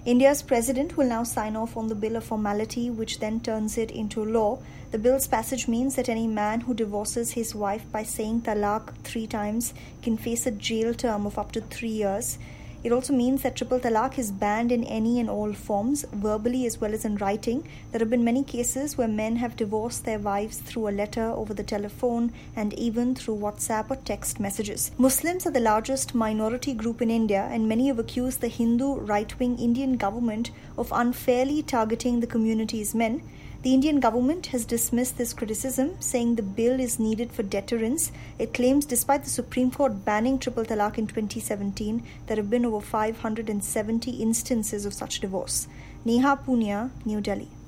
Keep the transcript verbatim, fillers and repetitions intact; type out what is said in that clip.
India's president will now sign off on the bill, a formality which then turns it into law. The bill's passage means that any man who divorces his wife by saying talaq three times can face a jail term of up to three years. It also means that triple talaq is banned in any and all forms, verbally as well as in writing. There have been many cases where men have divorced their wives through a letter, over the telephone, and even through WhatsApp or text messages. Muslims are the largest minority group in India, and many have accused the Hindu right-wing Indian government of unfairly targeting the community's men. The Indian government has dismissed this criticism, saying the bill is needed for deterrence. It claims despite the Supreme Court banning triple talaq in twenty seventeen, there have been over five hundred seventy instances of such divorce. Neha Punia, New Delhi.